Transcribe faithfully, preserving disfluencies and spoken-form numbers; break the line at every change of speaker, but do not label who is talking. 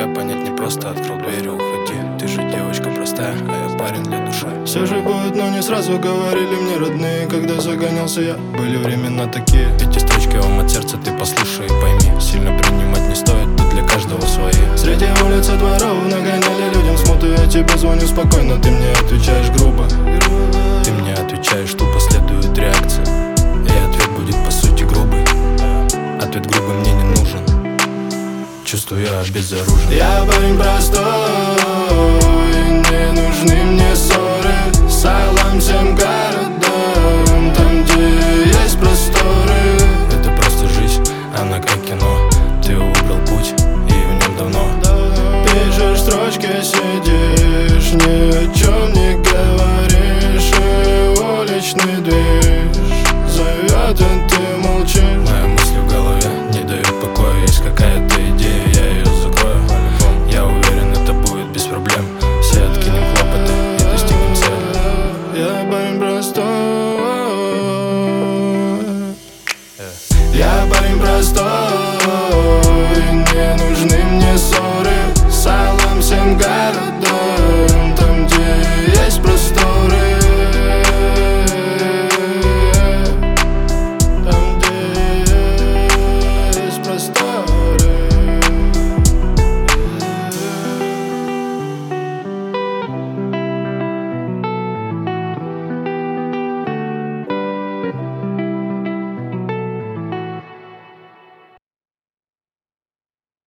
тебя понять не просто. Открыл дверь и уходи. Ты же девочка простая, а я парень для души.
Все же будет, но не сразу говорили мне родные. Когда загонялся я, были времена такие.
Эти строчки вам от сердца, ты послушай и пойми. Сильно принимать не стоит, тут для каждого свои.
Среди улиц и дворов нагоняли людям смуту. Я тебе звоню спокойно, ты мне отвечаешь грубо.
Ты мне отвечаешь, что последует реакция, и ответ будет по сути грубый. Ответ грубый мне не нужен. Чувствую, я обезоружен.
Я парень простой,